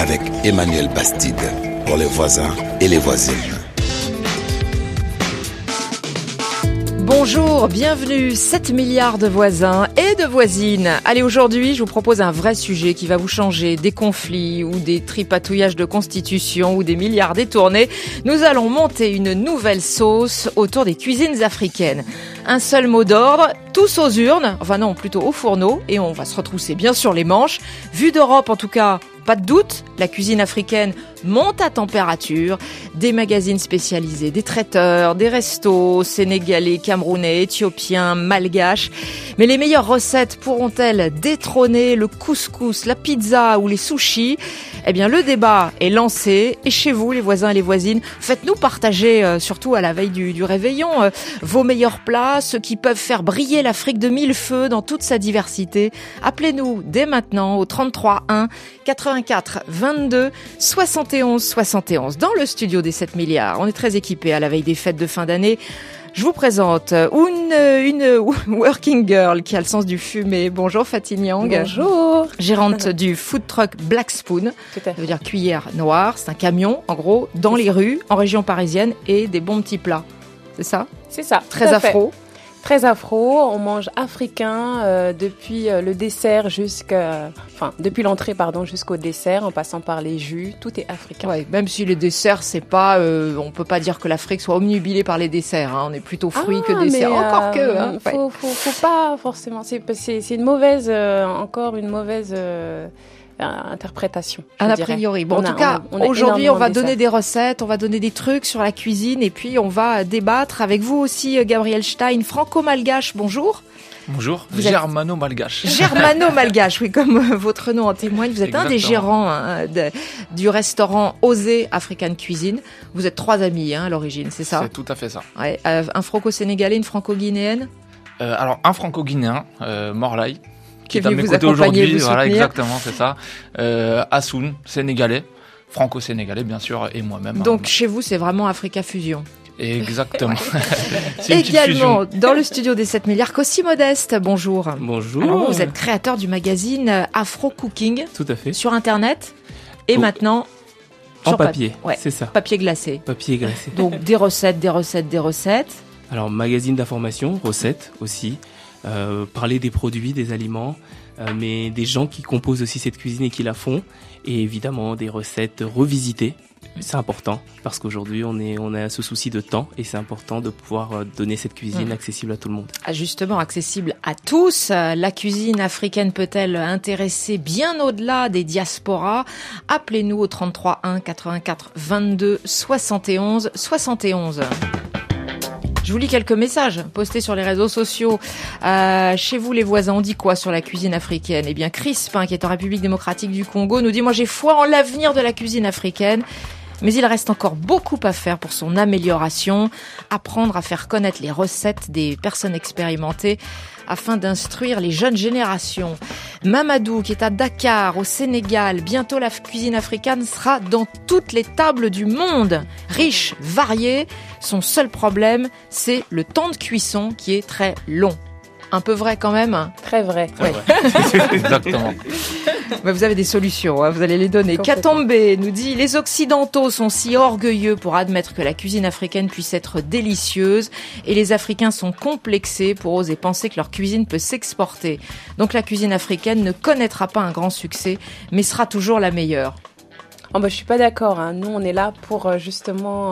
avec Emmanuel Bastide pour les voisins et les voisines. Bonjour, bienvenue, 7 milliards de voisins et de voisines. Allez, aujourd'hui, je vous propose un vrai sujet qui va vous changer des conflits ou des tripatouillages de constitution ou des milliards détournés. Nous allons monter une nouvelle sauce autour des cuisines africaines. Un seul mot d'ordre, tous aux urnes, enfin non, plutôt au fourneau, et on va se retrousser bien sûr les manches. Vue d'Europe en tout cas, pas de doute, la cuisine africaine monte à température. Des magazines spécialisés, des traiteurs, des restos sénégalais, camerounais, éthiopiens, malgaches. Mais les meilleures recettes pourront-elles détrôner le couscous, la pizza ou les sushis ? Eh bien, le débat est lancé. Et chez vous, les voisins et les voisines, faites-nous partager, surtout à la veille du réveillon, vos meilleurs plats, ceux qui peuvent faire briller l'Afrique de mille feux dans toute sa diversité. Appelez-nous dès maintenant au 33 1 84 22 71 71 dans le studio des 7 milliards. On est très équipés à la veille des fêtes de fin d'année. Je vous présente une working girl qui a le sens du fumet. Bonjour Fatih Nyang. Bonjour. Gérante du food truck Black Spoon. Tout à fait. Ça veut dire cuillère noire. C'est un camion, en gros, dans les rues, en région parisienne, et des bons petits plats. C'est ça ? C'est ça. Très afro. Très afro. On mange africain depuis le dessert depuis l'entrée jusqu'au dessert, en passant par les jus. Tout est africain. Ouais, même si les desserts, c'est pas, on peut pas dire que l'Afrique soit omnubilée par les desserts. Hein. On est plutôt fruits que desserts. Encore que. Hein. Faut pas forcément. C'est une mauvaise, interprétation. A priori. Bon, en tout cas, aujourd'hui, on va donner des recettes, on va donner des trucs sur la cuisine et puis on va débattre avec vous aussi, Gabriel Stein, franco-malgache. Bonjour. Bonjour, germano-malgache. Germano-malgache, oui, comme votre nom en témoigne. Vous êtes Exactement. un des gérants du restaurant Osé African Cuisine. vous êtes 3 amis à l'origine, c'est ça ? C'est tout à fait ça. Ouais, un franco-sénégalais, une franco-guinéenne ? Alors, un franco-guinéen, Morlaï, qui est à venu mes vous côtés accompagner, aujourd'hui. vous Voilà, soutenir. exactement, c'est ça. Assoun, sénégalais, franco-sénégalais, bien sûr, et moi-même. Donc, chez vous, c'est vraiment Africa Fusion. Exactement. C'est une petite Également, fusion. dans le studio des 7 milliards, Kossi Modeste, bonjour. Bonjour. Alors, vous êtes créateur du magazine Afro Cooking Tout à fait. sur Internet et Oh. maintenant En sur papier, ouais, c'est ça. papier glacé. Papier glacé. Donc des recettes. Alors, magazine d'information, recettes aussi, parler des produits, des aliments, mais des gens qui composent aussi cette cuisine et qui la font, et évidemment des recettes revisitées. C'est important parce qu'aujourd'hui on a ce souci de temps et c'est important de pouvoir donner cette cuisine accessible à tout le monde. Ah, justement, accessible à tous. La cuisine africaine peut-elle intéresser bien au-delà des diasporas ? Appelez-nous au 33 1 84 22 71 71. Je vous lis quelques messages postés sur les réseaux sociaux. Chez vous, les voisins, on dit quoi sur la cuisine africaine ? Eh bien, Crispin, qui est en République démocratique du Congo, nous dit « Moi, j'ai foi en l'avenir de la cuisine africaine. Mais il reste encore beaucoup à faire pour son amélioration. Apprendre à faire connaître les recettes des personnes expérimentées afin d'instruire les jeunes générations. » Mamadou, qui est à Dakar, au Sénégal, bientôt la cuisine africaine sera dans toutes les tables du monde. Riche, variée, son seul problème, c'est le temps de cuisson qui est très long. Un peu vrai quand même. Très vrai. Ouais. Exactement. Bah, vous avez des solutions, hein, vous allez les donner. Complètement. Katombe nous dit « Les Occidentaux sont si orgueilleux pour admettre que la cuisine africaine puisse être délicieuse et les Africains sont complexés pour oser penser que leur cuisine peut s'exporter. Donc la cuisine africaine ne connaîtra pas un grand succès, mais sera toujours la meilleure. » Je suis pas d'accord. Hein. Nous, on est là pour justement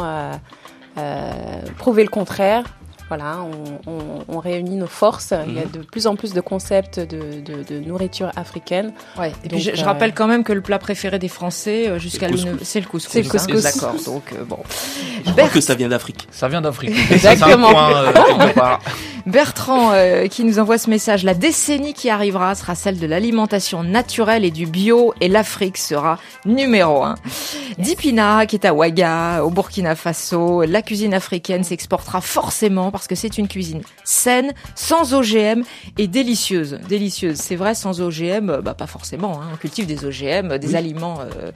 prouver le contraire. Voilà, on réunit nos forces. Il y a de plus en plus de concepts de nourriture africaine. Ouais. Et Donc, puis je rappelle quand même que le plat préféré des Français jusqu'à c'est le couscous. C'est le couscous. Hein, d'accord. Donc bon. Je crois que ça vient d'Afrique. Ça vient d'Afrique. Exactement. C'est un point, quelque part. Bertrand qui nous envoie ce message. La décennie qui arrivera sera celle de l'alimentation naturelle et du bio et l'Afrique sera numéro 1. Dipina qui est à Ouaga, au Burkina Faso. La cuisine africaine s'exportera forcément parce que c'est une cuisine saine, sans OGM et délicieuse. Délicieuse, c'est vrai, sans OGM, pas forcément. Hein. On cultive des OGM, des aliments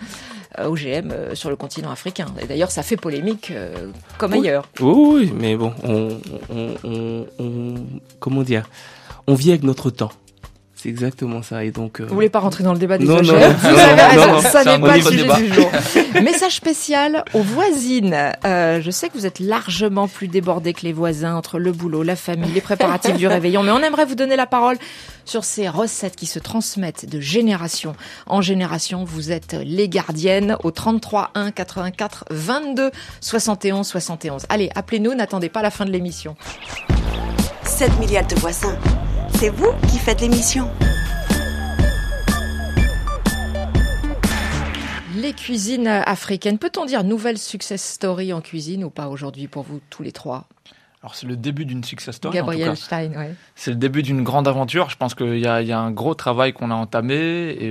OGM sur le continent africain. Et d'ailleurs, ça fait polémique comme ailleurs. Oui, mais bon, comment dire, on vit avec notre temps. C'est exactement ça. Et donc, Vous voulez pas rentrer dans le débat des non, OGM? non, Vous avez raison, ça c'est un n'est pas le autre sujet débat. du jour. Message spécial aux voisines. Je sais que vous êtes largement plus débordés que les voisins entre le boulot, la famille, les préparatifs du réveillon, mais on aimerait vous donner la parole sur ces recettes qui se transmettent de génération en génération. Vous êtes les gardiennes au 33 1 84 22 71 71. Allez, appelez-nous, n'attendez pas la fin de l'émission. 7 milliards de voisins. C'est vous qui faites l'émission. Les cuisines africaines, peut-on dire nouvelle success story en cuisine ou pas aujourd'hui pour vous tous les trois? Alors c'est le début d'une success story. Gabriel en tout cas. Stein, ouais. C'est le début d'une grande aventure. Je pense qu'il y a un gros travail qu'on a entamé et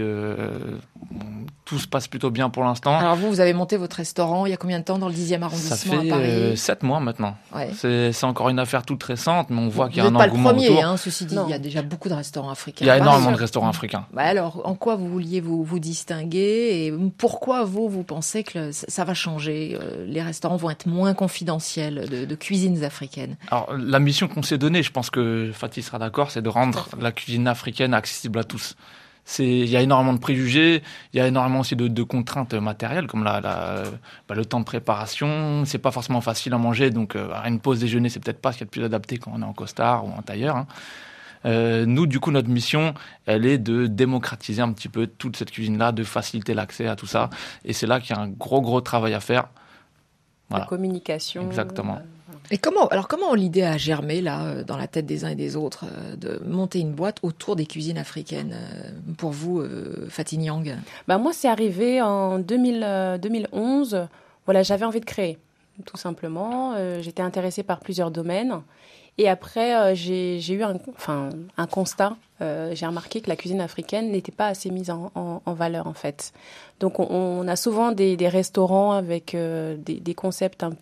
tout se passe plutôt bien pour l'instant. Alors vous avez monté votre restaurant il y a combien de temps dans le 10e Ça arrondissement à fait Paris? 7 mois maintenant. Ouais. C'est encore une affaire toute récente, mais on voit qu'il y a Vous un n'êtes pas le engouement premier, autour. hein, ceci dit. Non. Il y a déjà beaucoup de restaurants africains. Il y a à Paris. énormément de restaurants africains. Bah alors, en quoi vous vouliez vous distinguer et pourquoi vous pensez que ça va changer? Les restaurants vont être moins confidentiels de cuisines africaines. Alors la mission qu'on s'est donnée, je pense que Fatih sera d'accord, c'est de rendre la cuisine africaine accessible à tous. Il y a énormément de préjugés, il y a énormément aussi de contraintes matérielles comme le temps de préparation. C'est pas forcément facile à manger, donc une pause déjeuner c'est peut-être pas ce qu'il y a de plus adapté quand on est en costard ou en tailleur. Hein. Nous, du coup, notre mission, elle est de démocratiser un petit peu toute cette cuisine-là, de faciliter l'accès à tout ça. Et c'est là qu'il y a un gros travail à faire. Voilà. La communication. Exactement. Et comment l'idée a germé là dans la tête des uns et des autres de monter une boîte autour des cuisines africaines pour vous, Fatih Nyang? Moi, c'est arrivé en 2011. Voilà, j'avais envie de créer, tout simplement. J'étais intéressée par plusieurs domaines. Et après, j'ai eu un constat. J'ai remarqué que la cuisine africaine n'était pas assez mise en valeur, en fait. Donc, on a souvent des restaurants avec des concepts un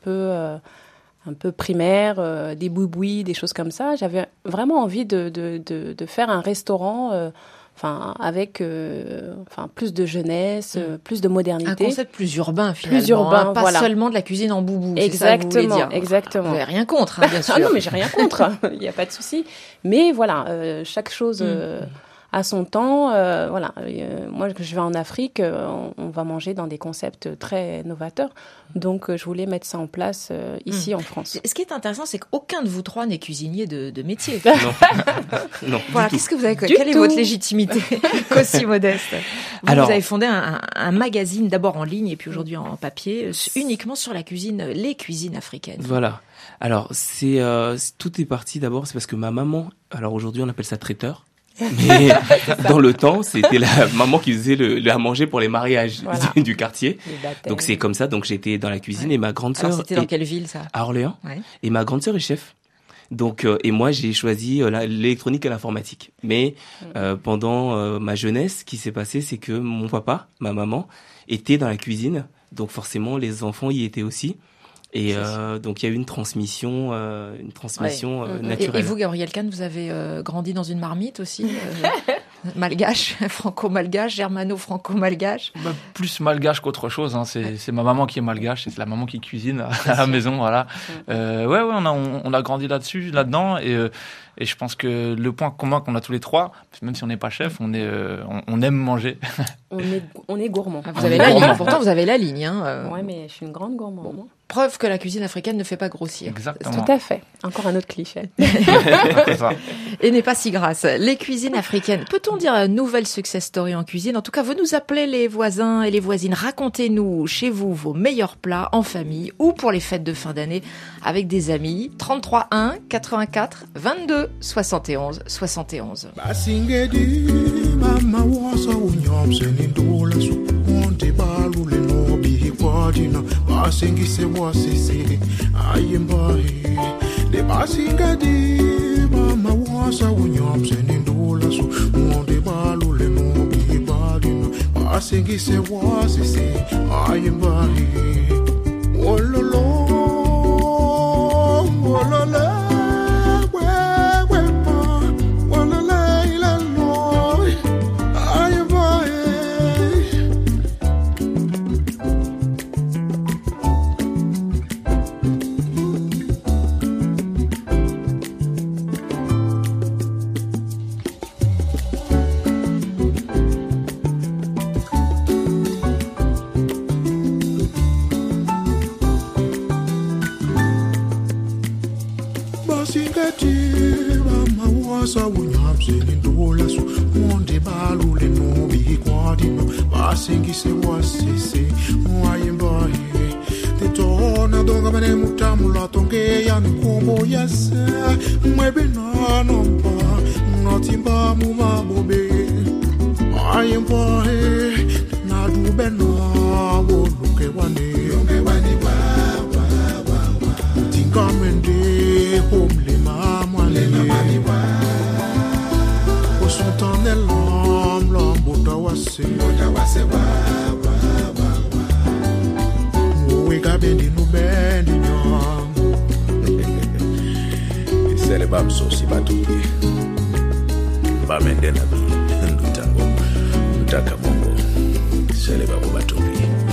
peu primaires, des boui-boui, des choses comme ça. J'avais vraiment envie de faire un restaurant avec plus de jeunesse, plus de modernité. Un concept plus urbain, finalement. Plus urbain, pas voilà. seulement de la cuisine en boubou. Exactement, c'est ça que vous voulez dire. exactement. Vous n'avez rien contre, hein, bien sûr. Ah non, mais j'ai rien contre. Il n'y a pas de souci. Mais voilà, chaque chose à son temps. Moi, que je vais en Afrique, on va manger dans des concepts très novateurs. Donc, je voulais mettre ça en place ici en France. Ce qui est intéressant, c'est qu'aucun de vous trois n'est cuisinier de métier. Non. Voilà, du qu'est-ce que vous avez? Du Quelle est tout. votre légitimité aussi modeste? Vous Alors- avez fondé un magazine, d'abord en ligne et puis aujourd'hui en papier, uniquement sur la cuisine, les cuisines africaines. Voilà. Alors, tout est parti d'abord, c'est parce que ma maman, alors aujourd'hui on appelle ça traiteur, mais dans le temps, c'était la maman qui faisait le à manger pour les mariages Voilà. du quartier. Les baptêmes. Donc c'est comme ça, donc j'étais dans la cuisine Ouais. et ma grande Alors sœur c'était dans est quelle ville ça? à Orléans Ouais. et ma grande sœur est chef. Donc et moi j'ai choisi l'électronique et l'informatique. Mais pendant ma jeunesse, ce qui s'est passé, c'est que mon papa, ma maman étaient dans la cuisine, donc forcément les enfants y étaient aussi. Et donc il y a eu une transmission naturelle. Et vous, Gabriel Kahn, vous avez grandi dans une marmite aussi, malgache, franco-malgache, germano-franco-malgache. Plus malgache qu'autre chose. Hein. C'est ma maman qui est malgache, c'est la maman qui cuisine à la maison. Voilà. On a grandi là-dedans, et je pense que le point commun qu'on a tous les trois, même si on n'est pas chef, on aime manger. On est gourmand. Vous avez la ligne, pourtant vous avez la ligne. Hein. Ouais, mais je suis une grande gourmande. Bon. Preuve que la cuisine africaine ne fait pas grossir. Exactement. Tout à fait. Encore un autre cliché. C'est ça. Et n'est pas si grasse. Les cuisines africaines. Peut-on dire une nouvelle success story en cuisine? En tout cas, vous nous appelez les voisins et les voisines. Racontez-nous chez vous vos meilleurs plats en famille ou pour les fêtes de fin d'année avec des amis. 33 1 84 22 71 71. Basingedi mama wasa unyamseni ndola suponte balule no bihikwadina basingise wasisi ayembahi de basingedi mama wasa unyamseni ndola suponte balule no bihikwadina basingise wasisi ayembahi ololo ololo wosa unyamseni ndola su monde balule no bikwadino basengise wasese wayembaye tetona donga mane mutamula tonge ya nkombo yase mwebinano mpa notimba mumabobe wayembaye nadubena woluke wane tingamende homle mamwale osutane lombuta wase wegabendi nubendi nyango isele bamsosi batuki bamende nabi ndutango mutaka mongo isele babo batuki.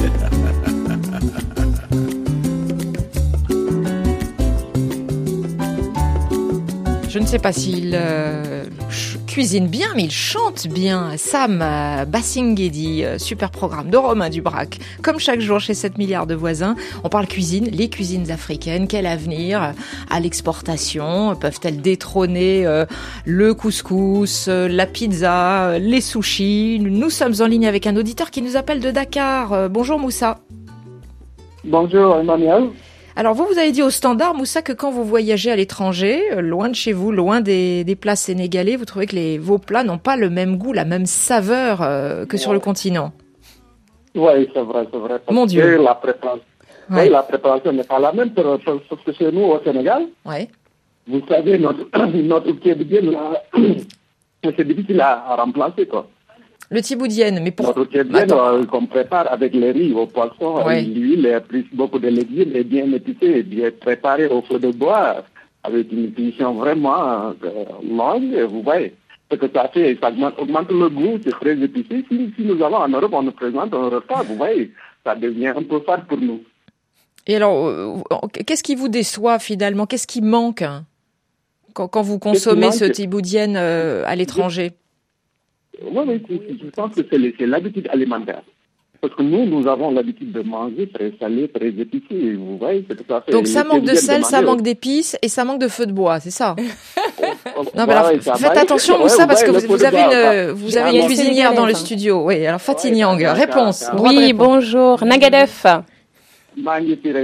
Je ne sais pas s'il cuisine bien, mais il chante bien. Sam Basingedi, super programme de Romain Dubrac. Comme chaque jour chez 7 milliards de voisins, on parle cuisine, les cuisines africaines. Quel avenir à l'exportation? Peuvent-elles détrôner le couscous, la pizza, les sushis? Nous sommes en ligne avec un auditeur qui nous appelle de Dakar. Bonjour Moussa. Bonjour Emmanuel. Alors vous avez dit au standard, Moussa, que quand vous voyagez à l'étranger, loin de chez vous, loin des plats sénégalais, vous trouvez que vos plats n'ont pas le même goût, la même saveur que sur le continent. Oui, c'est vrai. Mon Dieu. La préparation n'est pas la même, parce que chez nous, au Sénégal, vous savez, notre kébidien, c'est difficile à remplacer, quoi. Le tiboudienne, mais pour... Notre kébidien, qu'on prépare avec les riz, au poisson, l'huile, plus beaucoup de légumes, et bien épicé, et bien préparé au feu de bois, avec une cuisson vraiment longue, vous voyez. Ce que ça fait, ça augmente le goût, c'est très épicé. Si nous allons en Europe, on nous présente un repas, vous voyez, ça devient un peu fade pour nous. Et alors, qu'est-ce qui vous déçoit finalement? Qu'est-ce qui manque quand vous consommez ce tiboudienne à l'étranger? Oui, je pense que c'est l'habitude alimentaire. Parce que nous avons l'habitude de manger très salé, très épicé. Vous voyez, c'est tout à fait. Donc ça manque de sel, ça manque d'épices et ça manque de feu de bois, c'est ça? Non, mais alors faites attention, Moussa, parce que vous avez une cuisinière dans le studio. Oui, alors Fatih Nyang, réponse. Oui, bonjour, Nagadef. Moi,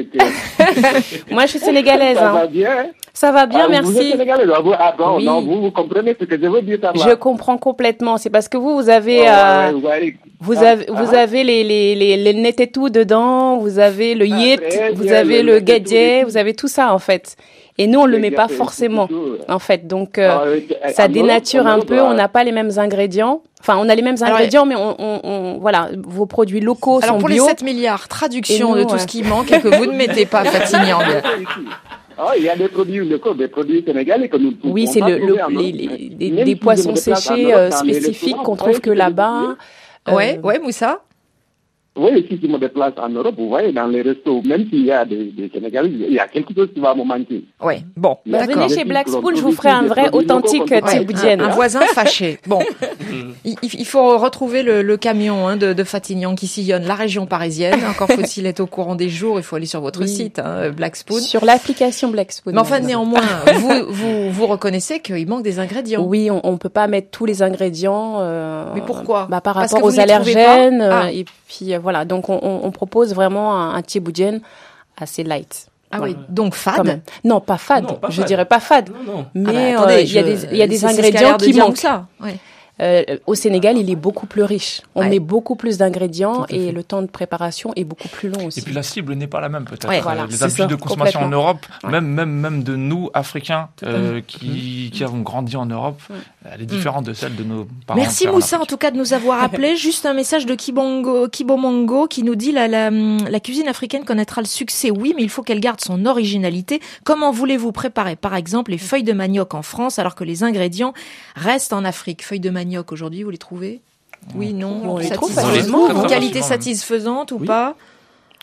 je suis sénégalaise. Ça va bien? Ça va bien, merci. Vous êtes sénégalaise, oui. Non, vous comprenez ce que je veux dire par là. Je comprends complètement. C'est parce que vous avez, vous avez les netetou dedans, vous avez le yit, vous avez le gadget, vous avez tout ça, en fait. Et nous, on le met pas forcément, en fait. Donc, ça dénature un peu. On n'a pas les mêmes ingrédients. Enfin, on a les mêmes ingrédients, mais voilà, vos produits locaux sont bio. Alors, pour les 7 milliards, traduction de tout ce qui manque et que vous ne mettez pas, Fatih Nyang. Il y a des produits locaux, des produits sénégalais que nous pouvons. Oui, c'est des poissons séchés spécifiques qu'on trouve que là-bas. Ouais, Moussa. Oui, si je me déplace en Europe, vous voyez, dans les restos, même s'il y a des Sénégalais, il y a quelque chose qui va me manquer. Oui, bon, d'accord. Venez chez Black Spoon, je vous ferai un vrai authentique tiboudienne. Un voisin fâché. Bon, il faut retrouver le camion de Fatih Nyang qui sillonne la région parisienne. Encore faut-il être au courant des jours, il faut aller sur votre site, Black Spoon. Sur l'application Black Spoon. Mais enfin, néanmoins, vous reconnaissez qu'il manque des ingrédients. Oui, on peut pas mettre tous les ingrédients. Mais pourquoi? Par rapport aux allergènes, et puis voilà, donc on propose vraiment un tiboudienne assez light. Ah oui, donc fade? Non, pas fade. Non, pas je fade. dirais pas fade. Non. Mais il y a des ingrédients qui manquent. Ça. Ouais. Au Sénégal, il est beaucoup plus riche. On met beaucoup plus d'ingrédients et le temps de préparation est beaucoup plus long aussi. Et puis la cible n'est pas la même peut-être. Ouais, voilà, les habitudes de consommation en Europe, même de nous Africains qui avons grandi en Europe, elle est différente de celle de nos parents. Merci Moussa en tout cas de nous avoir appelés. Juste un message de Kibomongo qui nous dit la cuisine africaine connaîtra le succès, oui, mais il faut qu'elle garde son originalité. Comment voulez-vous préparer par exemple les feuilles de manioc en France alors que les ingrédients restent en Afrique? Feuilles de manioc aujourd'hui, vous les trouvez? Oui, non, on les trouve satisfaisante, qualité satisfaisante ou pas?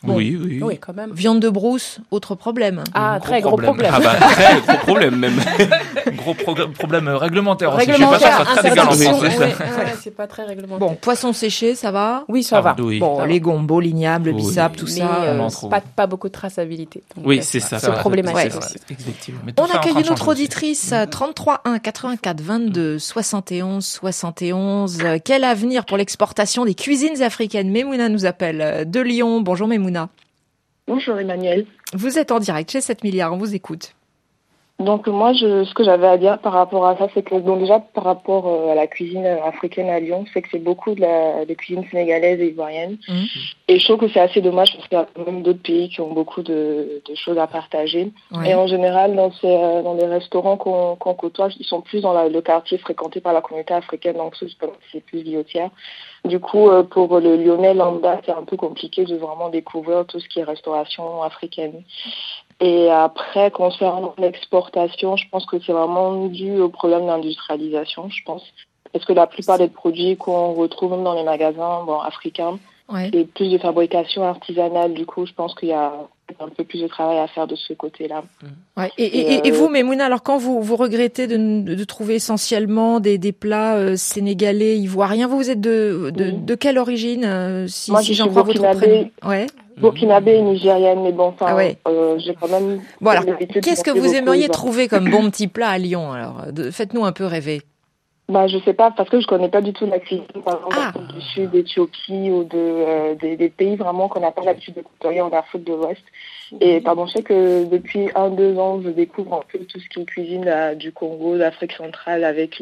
Oui, quand même. Viande de brousse, autre problème. Ah, très gros problème. Ah bah, très gros problème même. Gros problème réglementaire aussi. Réglementaire, Je sais pas, ça soit très légal en France. C'est pas très réglementaire. Bon, poisson séché, ça va? Oui, ça va. Oui. Bon, Ça les gombos, l'ignames, le Oui. bissap, tout Mais ça. on en trouve. pas beaucoup de traçabilité. Donc, Oui, c'est ça. C'est problématique c'est aussi. Effectivement. Mais tout On ça est en accueille train de une autre changer aussi. auditrice, 33 1 84 22 71 71. Quel avenir pour l'exportation des cuisines africaines? Memouna nous appelle de Lyon. Bonjour Memouna. Bonjour Emmanuel. Vous êtes en direct chez 7 milliards, on vous écoute. Donc moi, ce que j'avais à dire par rapport à ça, c'est que donc déjà par rapport à la cuisine africaine à Lyon, c'est que c'est beaucoup de cuisine sénégalaise et ivoirienne. Et je trouve que c'est assez dommage parce qu'il y a quand même d'autres pays qui ont beaucoup de choses à partager. Ouais. Et en général, dans les restaurants qu'on côtoie, ils sont plus dans le quartier fréquenté par la communauté africaine, donc c'est plus guillotière. Du coup, pour le Lyonnais lambda, c'est un peu compliqué de vraiment découvrir tout ce qui est restauration africaine. Et après, concernant l'exportation, je pense que c'est vraiment dû au problème d'industrialisation, je pense. Parce que la plupart des produits qu'on retrouve même dans les magasins africains, c'est plus de fabrication artisanale. Du coup, je pense qu'il y a un peu plus de travail à faire de ce côté-là. Ouais. Et vous, Memouna, alors quand vous regrettez de trouver essentiellement des plats sénégalais, ivoiriens, vous êtes de quelle origine Moi, je suis burkinabé. Ouais. Burkinabé et nigérienne, mais bon, j'ai quand même... Bon alors, qu'est-ce que vous aimeriez trouver comme bon petit plat à Lyon? Alors, faites-nous un peu rêver. Je sais pas, parce que je connais pas du tout la cuisine, par exemple, du sud d'Éthiopie ou des pays vraiment qu'on n'a pas l'habitude de côtoyer en Afrique de l'Ouest. Et je sais que depuis 1-2 ans, je découvre un peu tout ce qui est cuisine du Congo, d'Afrique centrale, avec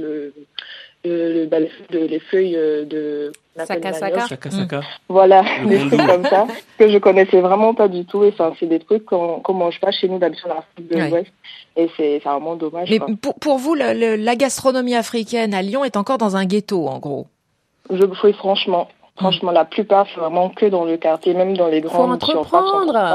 les feuilles de Saka. Voilà, des trucs comme ça que je connaissais vraiment pas du tout. Et c'est des trucs qu'on mange pas chez nous d'habitude en Afrique de l'Ouest. Et c'est vraiment dommage. Mais pour vous, la gastronomie africaine à Lyon est encore dans un ghetto, en gros. Franchement, la plupart, c'est vraiment que dans le quartier, même dans les grandes entreprendre.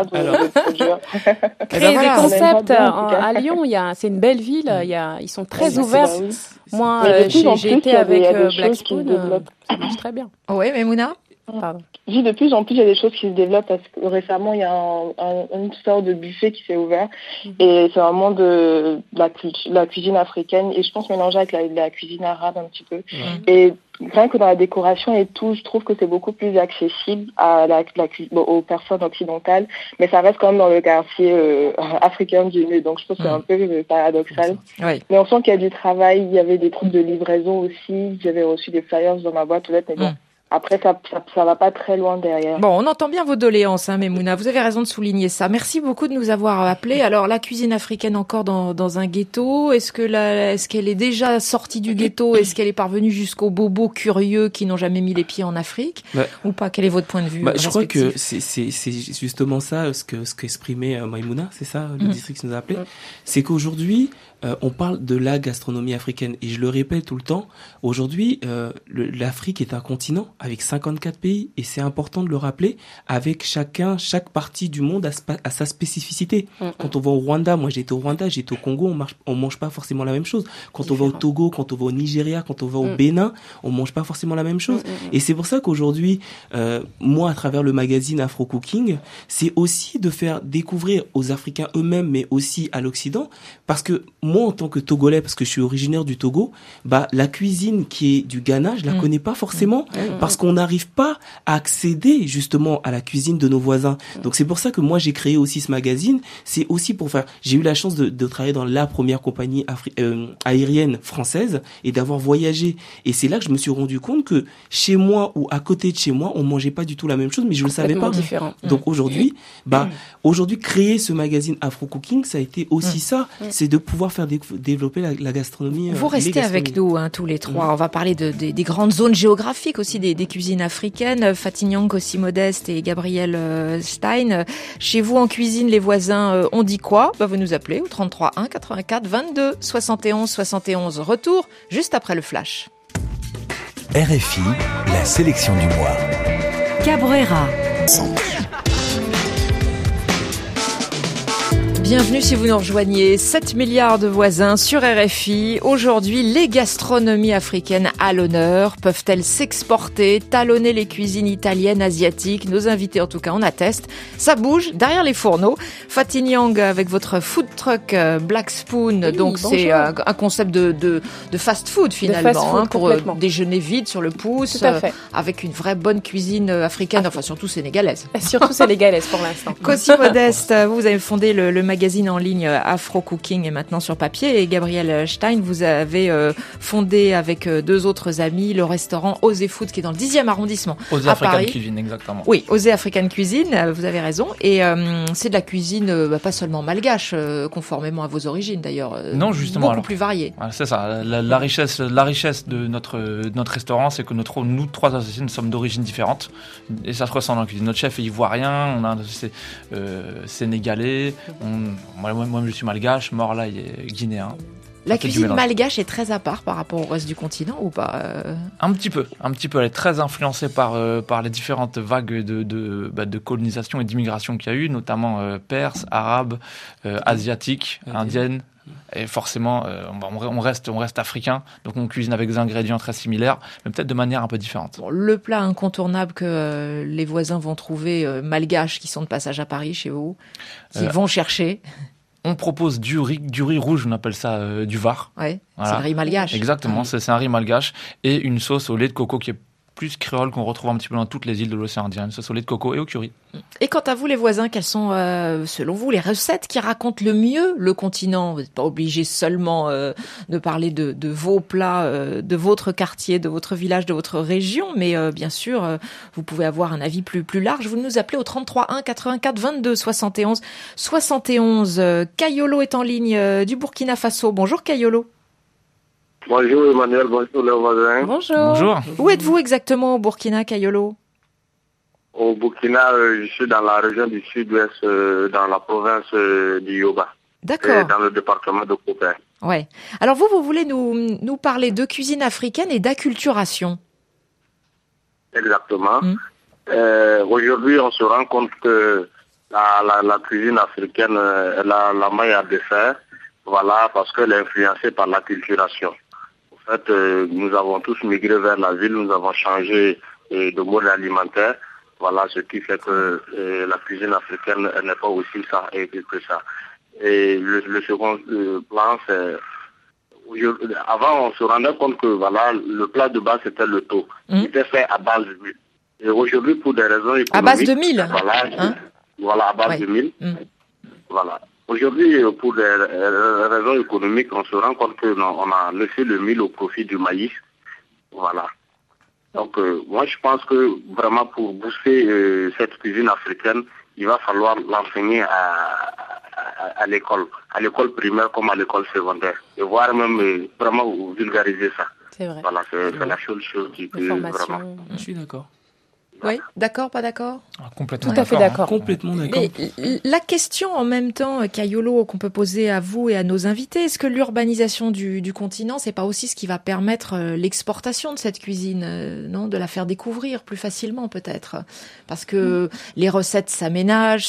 Créer des concepts à Lyon, c'est une belle ville, ils sont très ouverts. Moi, j'ai été avec Black Spoon, ça marche très bien. Oui, Memouna? Pardon. De plus en plus, il y a des choses qui se développent parce que récemment, il y a une sorte de buffet qui s'est ouvert et c'est vraiment de la cuisine africaine et je pense mélanger avec la cuisine arabe un petit peu. Et rien que dans la décoration et tout, je trouve que c'est beaucoup plus accessible à aux personnes occidentales, mais ça reste quand même dans le quartier africain du nez, donc je trouve que c'est un peu paradoxal. Oui. Mais on sent qu'il y a du travail, il y avait des trucs de livraison aussi, j'avais reçu des flyers dans ma boîte aux lettres, mais bon. Après, ça va pas très loin derrière. Bon, on entend bien vos doléances, Memouna. Vous avez raison de souligner ça. Merci beaucoup de nous avoir appelés. Alors, la cuisine africaine encore dans un ghetto. Est-ce qu'elle est déjà sortie du ghetto? Est-ce qu'elle est parvenue jusqu'aux bobos curieux qui n'ont jamais mis les pieds en Afrique? Ou pas? Quel est votre point de vue? Je crois que c'est justement ça, ce qu'exprimait Maïmouna, c'est ça, le district qui nous a appelé. C'est qu'aujourd'hui, on parle de la gastronomie africaine. Et je le répète tout le temps, aujourd'hui, l'Afrique est un continent avec 54 pays. Et c'est important de le rappeler, avec chaque partie du monde a sa spécificité. Quand on va au Rwanda, moi j'ai été au Rwanda, j'ai été au Congo, on mange pas forcément la même chose. Quand on va au Togo, quand on va au Nigeria, quand on va au Bénin, on mange pas forcément la même chose. Et c'est pour ça qu'aujourd'hui, moi, à travers le magazine Afro Cooking, c'est aussi de faire découvrir aux Africains eux-mêmes, mais aussi à l'Occident, parce que moi, en tant que Togolais, parce que je suis originaire du Togo, la cuisine qui est du Ghana, je la connais pas forcément, parce qu'on n'arrive pas à accéder justement à la cuisine de nos voisins. Donc c'est pour ça que moi j'ai créé aussi ce magazine. C'est aussi pour faire. J'ai eu la chance de travailler dans la première compagnie aérienne française et d'avoir voyagé. Et c'est là que je me suis rendu compte que chez moi ou à côté de chez moi, on mangeait pas du tout la même chose, mais je le savais pas. Différent. Donc aujourd'hui, créer ce magazine Afro Cooking, ça a été aussi ça, c'est de pouvoir faire développer la gastronomie. Vous restez avec nous, tous les trois. On va parler des grandes zones géographiques aussi, des cuisines africaines. Fatih Nyang aussi modeste et Gabriel Stein. Chez vous en cuisine, les voisins, on dit quoi? Vous nous appelez au 33 1 84 22 71 71. Retour juste après le flash. RFI, la sélection du mois. Cabrera. Bienvenue si vous nous rejoignez. 7 milliards de voisins sur RFI. Aujourd'hui, les gastronomies africaines à l'honneur. Peuvent-elles s'exporter, talonner les cuisines italiennes, asiatiques? Nos invités, en tout cas, on atteste. Ça bouge derrière les fourneaux. Fatih Nyang avec votre food truck Black Spoon. Oui, donc, bonjour. c'est un concept de fast-food, finalement. fast-food, pour déjeuner vide sur le pouce. Tout à fait. Avec une vraie bonne cuisine africaine, enfin, surtout sénégalaise. Surtout sénégalaise pour l'instant. Cosy Modeste, vous avez fondé le magazine en ligne Afro Cooking et maintenant sur papier. Et Gabriel Stein, vous avez fondé avec deux autres amis le restaurant Osé Food qui est dans le 10e arrondissement Osé à African Paris. Cuisine, exactement. Oui, Osé African Cuisine, vous avez raison. Et c'est de la cuisine pas seulement malgache, conformément à vos origines d'ailleurs. Non, justement. Beaucoup plus variée. Voilà, c'est ça. La richesse de notre restaurant, c'est que nous trois associés, nous sommes d'origines différentes. Et ça se ressent dans la cuisine. Notre chef est ivoirien, on a un associé sénégalais, moi je suis malgache, Morla est guinéen. La cuisine malgache est très à part par rapport au reste du continent ou pas Un petit peu. Elle est très influencée par les différentes vagues de colonisation et d'immigration qu'il y a eu, notamment perse, arabe, asiatique, indienne. Et forcément, on reste africain, donc on cuisine avec des ingrédients très similaires, mais peut-être de manière un peu différente. Bon, le plat incontournable que les voisins vont trouver malgaches qui sont de passage à Paris chez vous, qu'ils vont chercher. On propose du riz rouge, on appelle ça du var. Ouais, voilà. C'est le riz malgache. Exactement, c'est un riz malgache et une sauce au lait de coco qui est plus créole qu'on retrouve un petit peu dans toutes les îles de l'océan Indien, une sauce au lait de coco et au curry. Et quant à vous les voisins, quelles sont selon vous les recettes qui racontent le mieux le continent? Vous n'êtes pas obligé seulement de parler de vos plats, de votre quartier, de votre village, de votre région, mais bien sûr vous pouvez avoir un avis plus large. Vous nous appelez au 33 1 84 22 71 71. Kayolo est en ligne du Burkina Faso. Bonjour Kayolo. Bonjour Emmanuel, bonjour les voisins. Bonjour. Où êtes-vous exactement au Burkina, Kayolo? Au Burkina, je suis dans la région du sud-ouest, dans la province du Yoba. D'accord. Dans le département de Coupé. Ouais. Alors vous voulez nous parler de cuisine africaine et d'acculturation. Exactement. Aujourd'hui, on se rend compte que la cuisine africaine, elle a la maille à défaire. Voilà, parce qu'elle est influencée par l'acculturation. En fait, nous avons tous migré vers la ville, nous avons changé de mode alimentaire. Voilà, ce qui fait que la cuisine africaine n'est pas aussi ça et que ça. Et le second plan, c'est... Avant, on se rendait compte que voilà, le plat de base, c'était le taux. Il était fait à base d'huile. Et aujourd'hui, pour des raisons économiques... À base de mil. Voilà, à base de mil. Voilà. Aujourd'hui, pour des raisons économiques, on se rend compte qu'on a laissé le mil au profit du maïs. Voilà. Donc, moi, je pense que vraiment pour booster cette cuisine africaine, il va falloir l'enseigner à l'école primaire comme à l'école secondaire, et voire même vraiment vulgariser ça. C'est vrai. Voilà, c'est la seule chose qui peut vraiment... Je suis d'accord. Oui, d'accord, pas d'accord? Complètement Tout à fait d'accord. Complètement d'accord. Mais la question en même temps, Kayolo, qu'on peut poser à vous et à nos invités, est-ce que l'urbanisation du continent, c'est pas aussi ce qui va permettre l'exportation de cette cuisine, non, de la faire découvrir plus facilement peut-être? Parce que les recettes s'aménagent,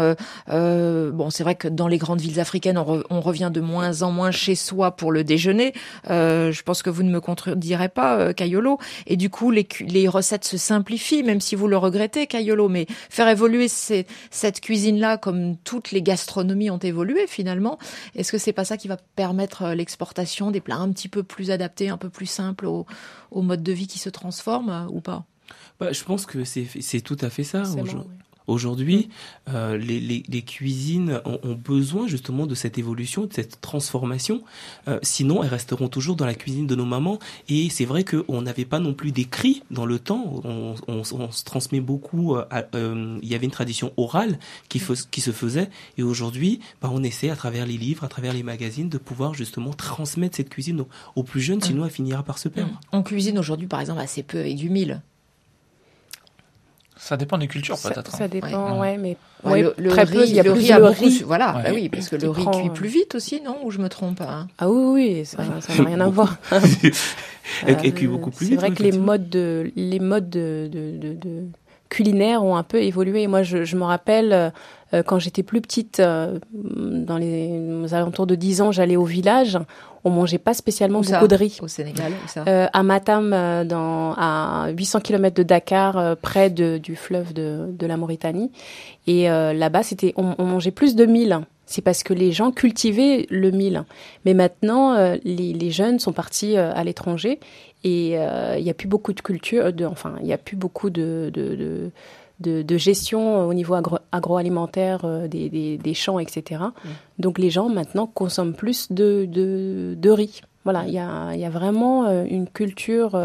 bon, c'est vrai que dans les grandes villes africaines, on revient de moins en moins chez soi pour le déjeuner. Je pense que vous ne me contredirez pas, Kayolo. Et du coup, les recettes se simplifient, même si vous le regrettez, Kayolo, mais faire évoluer cette cuisine-là, comme toutes les gastronomies ont évolué finalement, est-ce que c'est pas ça qui va permettre l'exportation des plats un petit peu plus adaptés, un peu plus simples au mode de vie qui se transforme ou pas? Je pense que c'est tout à fait ça. Aujourd'hui, les cuisines ont besoin justement de cette évolution, de cette transformation. Sinon, elles resteront toujours dans la cuisine de nos mamans. Et c'est vrai qu'on n'avait pas non plus d'écrit dans le temps. On se transmet beaucoup. Il y avait une tradition orale qui se faisait. Et aujourd'hui, on essaie à travers les livres, à travers les magazines, de pouvoir justement transmettre cette cuisine aux plus jeunes. Sinon, elle finira par se perdre. On cuisine aujourd'hui, par exemple, assez peu avec du mil. Ça dépend des cultures, peut-être. Ça dépend, mais très peu. Il y a plus de riz. Voilà, ouais. Oui, parce que le riz cuit plus vite aussi, non? Ou je me trompe? Ah oui, ça n'a rien à voir. Elle cuit beaucoup plus vite. C'est vrai que les modes de culinaires ont un peu évolué. Moi, je me rappelle, Quand j'étais plus petite, dans les alentours de 10 ans, j'allais au village. On mangeait pas spécialement beaucoup de riz. Au Sénégal, où ça à Matam, à 800 km de Dakar, près du fleuve de la Mauritanie. Et là-bas, on mangeait plus de mil. C'est parce que les gens cultivaient le mil. Mais maintenant, les jeunes sont partis à l'étranger et il y a plus beaucoup de culture. Il y a plus beaucoup de gestion au niveau agroalimentaire des champs, etc. Donc les gens maintenant consomment plus de riz. Voilà, il y a vraiment une culture,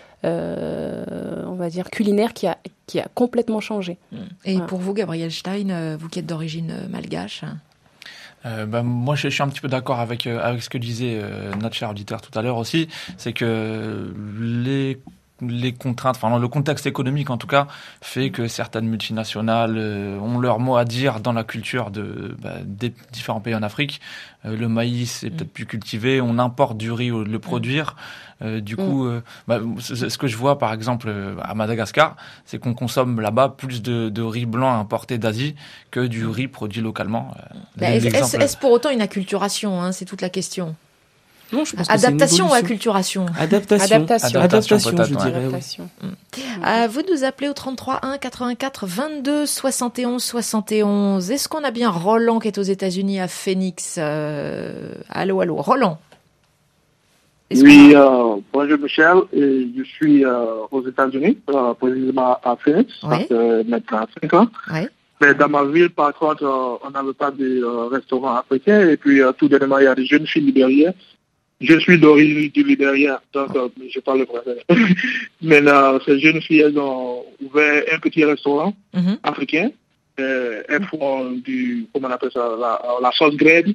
on va dire culinaire qui a complètement changé. Et pour vous, Gabriel Stein, vous qui êtes d'origine malgache. Moi, je suis un petit peu d'accord avec ce que disait notre cher auditeur tout à l'heure aussi, c'est que les contraintes, enfin le contexte économique en tout cas, fait que certaines multinationales ont leur mot à dire dans la culture des différents pays en Afrique. Le maïs est peut-être plus cultivé, on importe du riz au lieu de le produire. Du coup, ce que je vois par exemple à Madagascar, c'est qu'on consomme là-bas plus de riz blanc importé d'Asie que du riz produit localement. Est-ce pour autant une acculturation, hein, c'est toute la question. Non, je pense adaptation ou acculturation? Adaptation, je dirais. Adaptation. Vous nous appelez au 33 1 84 22 71 71. Est-ce qu'on a bien Roland qui est aux États-Unis à Phoenix? Allô, Roland. Oui, bonjour Michel, je suis aux États-Unis, précisément à Phoenix, maintenant 5 ans. Ouais. Mais dans ma ville, par contre, on n'avait pas de restaurants africains, et puis tout dernièrement, il y a des jeunes filles libériennes. Je suis d'origine du Libéria, donc je parle français. Mais ces jeunes filles, elles ont ouvert un petit restaurant africain. Elles font comment on appelle ça, la sauce graine,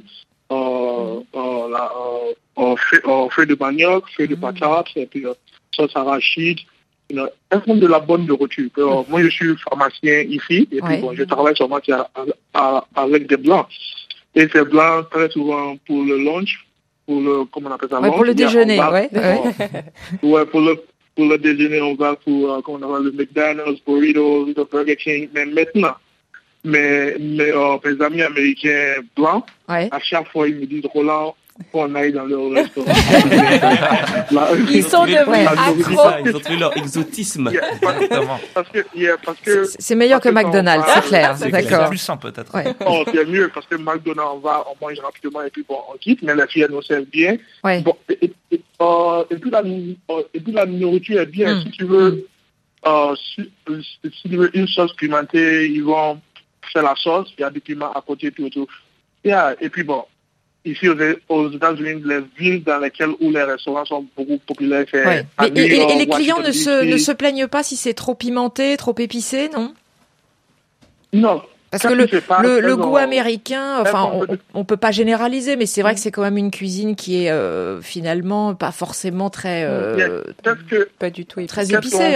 feuille de manioc, feuille de patate, et puis sauce arachide. Elles font de la bonne nourriture. Moi, je suis pharmacien ici, et puis je travaille seulement avec des blancs. Et ces blancs, très souvent, pour le lunch, pour le, comment on appelle ça, pour le déjeuner, pour le déjeuner, on va pour, comment on appelle, le McDonald's, burritos, le Burger King, mais maintenant, mes amis américains blancs, à chaque fois, ils me disent, Roland, on aille dans leur restaurant. Ils sont devenus accros. Ils ont trouvé leur exotisme. Parce que c'est meilleur que McDonald's, c'est clair. D'accord. C'est plus simple peut-être. Ouais. C'est mieux parce que McDonald's, on mange rapidement et puis on quitte, mais la fille, elle nous sert bien. Ouais. Bon, et puis la nourriture est bien. Si tu veux, si tu veux une sauce pimentée, ils vont faire la sauce, il y a des piments à côté, tout. Et puis bon. Ici, aux États-Unis, les villes dans lesquelles où les restaurants sont beaucoup populaires. Et les clients ne se plaignent pas si c'est trop pimenté, trop épicé, non? Non. Parce que le goût américain, enfin, on peut pas généraliser, mais c'est vrai que c'est quand même une cuisine qui est finalement pas forcément très, pas du tout très épicée.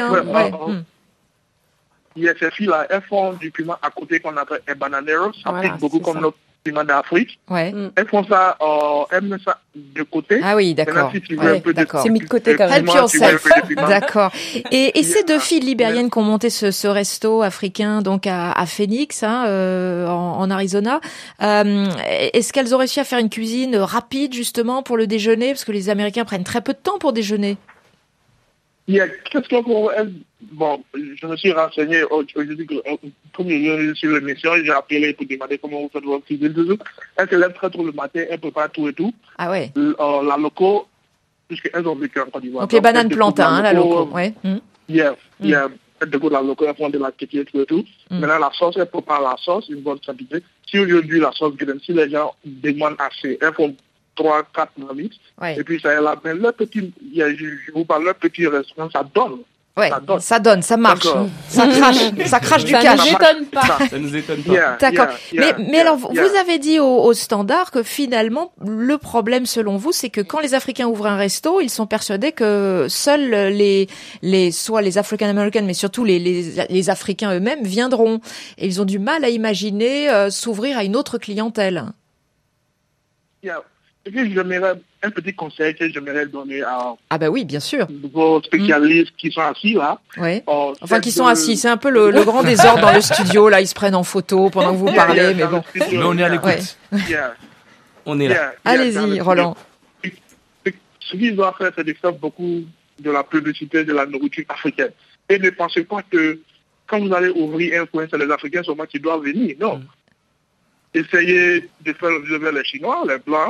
Il y a ces filles-là, elles font du piment à côté qu'on appelle un bananero, ça pique beaucoup comme notre piment d'Afrique. Ouais. Elles font ça, elles mettent ça de côté. Ah oui, d'accord. C'est mis de côté quand même. D'accord. Et ces deux filles libériennes qui ont monté ce resto africain donc à Phoenix, en Arizona, est-ce qu'elles ont réussi à faire une cuisine rapide justement pour le déjeuner, parce que les Américains prennent très peu de temps pour déjeuner? Il y a qu'est-ce qu'on bon, je me suis renseigné aujourd'hui, comme je suis sur l'émission, j'ai appelé pour demander comment vous faites votre cuisine. Elle se lève très tôt le matin, elle prépare tout et tout. Ah ouais. La loco, puisqu'elles ont vécu en Côte d'Ivoire. Donc les bananes plantains, la loco, ouais. Elle découvre la loco, elle prend de la kéké, tout et tout. Maintenant, la sauce, elle prépare la sauce, une bonne quantité. Si aujourd'hui la sauce graine, si les gens demandent assez, elles font 3-4 marmites. Et puis ça est là. Mais leur petit, je vous parle, leur petit restaurant, ça donne. Ouais, ça donne, ça marche. Ça crache du cash. Ça nous étonne pas. Ça nous étonne pas. D'accord. Mais alors, vous avez dit au Standard que finalement, le problème selon vous, c'est que quand les Africains ouvrent un resto, ils sont persuadés que seuls soit les African Americans, mais surtout les Africains eux-mêmes viendront. Et ils ont du mal à imaginer s'ouvrir à une autre clientèle. un petit conseil que j'aimerais donner à oui, bien sûr. vos spécialistes qui sont assis là. Oui. Qui sont assis. C'est un peu le grand désordre dans le studio. Là, ils se prennent en photo pendant que vous parlez, mais bon. Mais on est à l'écoute. On est là. Allez-y, Roland. Ce qu'ils doivent faire, c'est de faire beaucoup de la publicité de la nourriture africaine. Et ne pensez pas que quand vous allez ouvrir un coin, c'est les Africains seulement qui doivent venir. Non. Essayez de faire observer les Chinois, les Blancs,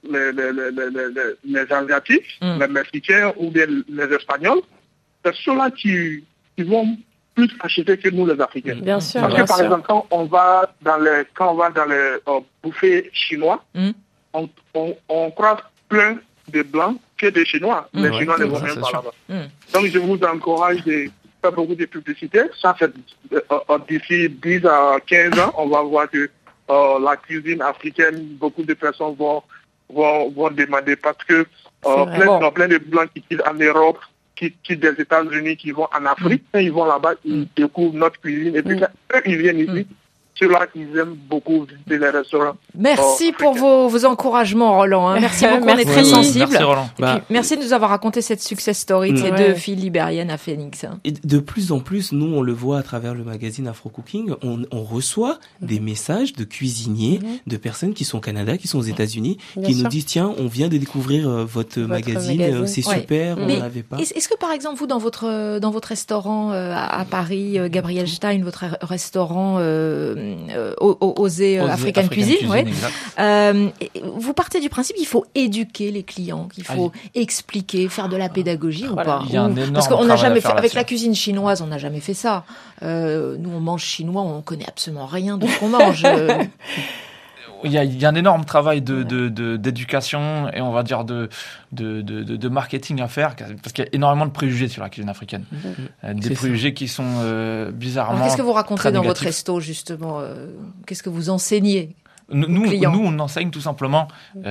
les Asiatiques, les Mexicains ou bien les Espagnols. C'est ceux-là qui vont plus acheter que nous, les Africains. Bien sûr. Parce que, par exemple, quand on va dans les buffets chinois, on croise plein de Blancs que des Chinois. Les Chinois ne vont même pas là-bas. Donc, je vous encourage de faire beaucoup de publicité. Ça fait d'ici 10 à 15 ans, on va voir que la cuisine africaine, beaucoup de personnes vont demander parce que plein de Blancs qui quittent en Europe, qui quittent des États-Unis, qui vont en Afrique, et ils vont là-bas, ils découvrent notre cuisine, et puis eux, ils viennent ici. Ceux-là, ils aiment beaucoup visiter les restaurants. Merci pour vos encouragements, Roland. Hein. Merci beaucoup, on est très sensibles. Merci, Roland. Et puis, merci de nous avoir raconté cette success story de ces deux filles libériennes à Phoenix. Hein. Et de plus en plus, nous, on le voit à travers le magazine Afro Cooking, on reçoit des messages de cuisiniers, de personnes qui sont au Canada, qui sont aux États-Unis, qui nous disent, tiens, on vient de découvrir votre magazine, c'est super, on n'avait pas. Est-ce que, par exemple, vous, dans votre restaurant à Paris, Gabriel Stein, votre restaurant Oser African Cuisine, vous partez du principe qu'il faut éduquer les clients, qu'il faut expliquer, faire de la pédagogie ou pas? Il y a un énorme Parce qu'on n'a jamais fait, travail avec la cuisine chinoise, on n'a jamais fait ça. Nous, on mange chinois, on connaît absolument rien de ce qu'on mange. Il y a un énorme travail d'éducation et on va dire de marketing à faire parce qu'il y a énormément de préjugés sur la cuisine africaine. Des préjugés qui sont bizarrement. Alors, qu'est-ce que vous racontez dans négatifs. votre resto justement? Qu'est-ce que vous enseignez? Nous, on enseigne tout simplement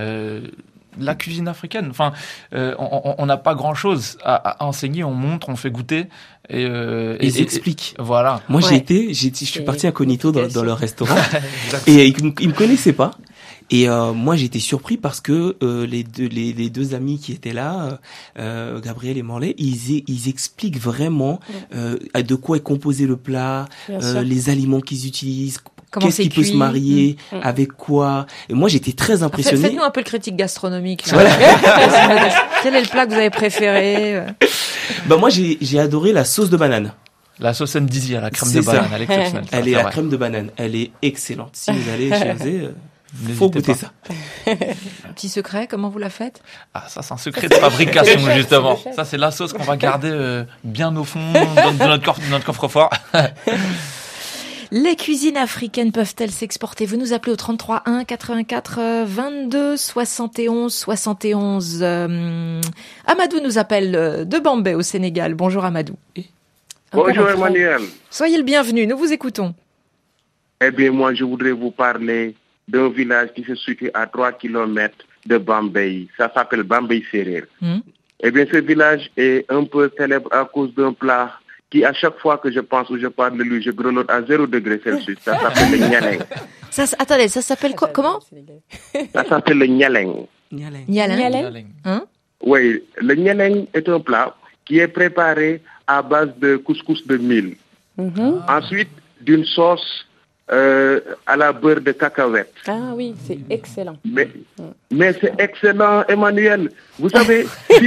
la cuisine africaine. Enfin, on n'a pas grand-chose à enseigner. On montre, on fait goûter. Et ils expliquent. Voilà. Moi, je suis parti incognito dans leur restaurant et ils me connaissaient pas. Et moi, j'étais surpris parce que les deux amis qui étaient là, Gabriel et Morlaix, ils expliquent vraiment de quoi est composé le plat, les aliments qu'ils utilisent. Qu'est-ce qui peut se marier, avec quoi? Et moi, j'étais très impressionné. Faites-nous un peu le critique gastronomique. Quel est le plat que vous avez préféré? Moi, j'ai adoré la sauce de banane. La sauce Ndizi à la crème de banane, elle est exceptionnelle. Elle est la crème de banane, elle est excellente. Si vous allez chez Osé, faut goûter ça. Un petit secret, comment vous la faites? Ça c'est un secret de fabrication justement. Ça c'est la sauce qu'on va garder bien au fond de notre coffre-fort. Les cuisines africaines peuvent-elles s'exporter? Vous nous appelez au 33 1 84 22 71 71. Amadou nous appelle de Bambey au Sénégal. Bonjour Amadou. Bonjour Emmanuel. Soyez le bienvenu, nous vous écoutons. Eh bien moi je voudrais vous parler d'un village qui se situe à 3 kilomètres de Bambey. Ça s'appelle Bambey Serer. Eh bien ce village est un peu célèbre à cause d'un plat qui, à chaque fois que je pense ou je parle de lui, je grelotte à 0 degré Celsius. Ça s'appelle le Nyaleng. Attendez, ça s'appelle quoi? Comment? Ça s'appelle le Nyaleng. Nyaleng. Hein? Oui, le Nyaleng est un plat qui est préparé à base de couscous de mil. Ensuite, d'une sauce à la beurre de cacahuète. Ah oui, c'est excellent. Mais c'est excellent, Emmanuel. Vous savez, si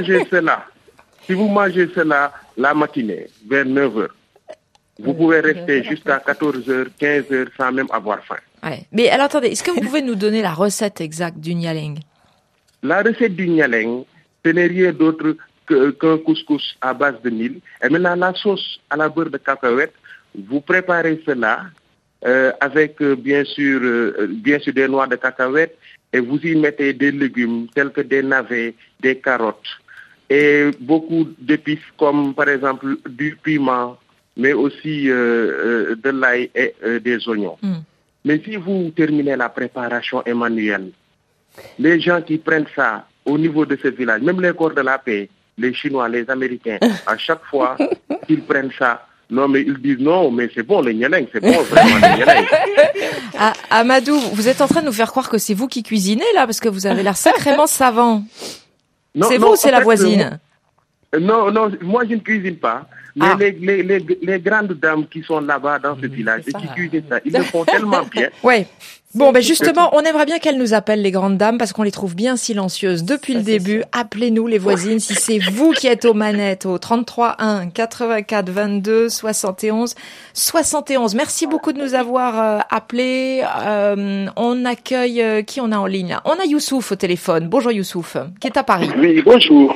vous mangez cela la matinée, vers 9h, vous pouvez rester jusqu'à 14h, 15h sans même avoir faim. Ouais. Mais alors attendez, est-ce que vous pouvez nous donner la recette exacte du Nyaleng? La recette du Nyaleng, ce n'est rien d'autre qu'un couscous à base de mil. Et maintenant, la sauce à la beurre de cacahuète, vous préparez cela avec bien sûr des noix de cacahuète et vous y mettez des légumes tels que des navets, des carottes et beaucoup d'épices comme par exemple du piment, mais aussi de l'ail et des oignons. Mais si vous terminez la préparation, Emmanuel, les gens qui prennent ça au niveau de ce village, même les corps de la paix, les Chinois, les Américains, à chaque fois qu'ils prennent ça, Non, mais ils disent non, mais c'est bon, les Nialeng, c'est bon, vraiment, les Nialeng. Amadou, vous êtes en train de nous faire croire que c'est vous qui cuisinez, là, parce que vous avez l'air sacrément savant. C'est vous ou c'est la voisine? Non, moi je ne cuisine pas. Mais les grandes dames qui sont là-bas dans ce village et qui cuisinent ça, ils le font tellement bien. Ouais. Bon, justement, on aimerait bien qu'elles nous appellent, les grandes dames, parce qu'on les trouve bien silencieuses depuis le début. Appelez-nous, les voisines, si c'est vous qui êtes aux manettes, au 33 1 84 22 71 71. Merci beaucoup de nous avoir appelés. On accueille qui on a en ligne? On a Youssouf au téléphone. Bonjour Youssouf, qui est à Paris. Oui, bonjour.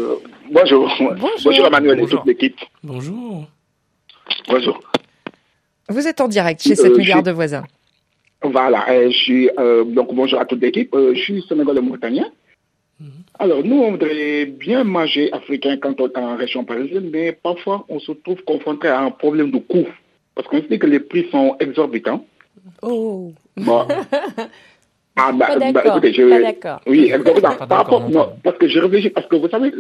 Bonjour Emmanuel et toute l'équipe. Bonjour. Bonjour. Vous êtes en direct chez 7 milliards de voisins. Voilà, donc bonjour à toute l'équipe. Je suis sénégalo-mauritanien. Alors, nous, on voudrait bien manger africain quand on est en région parisienne, mais parfois, on se trouve confronté à un problème de coût. Parce qu'on se dit que les prix sont exorbitants. Oh. Bon. Pas d'accord. Oui, exorbitant. Par rapport, non, parce que je réfléchis, parce que vous savez,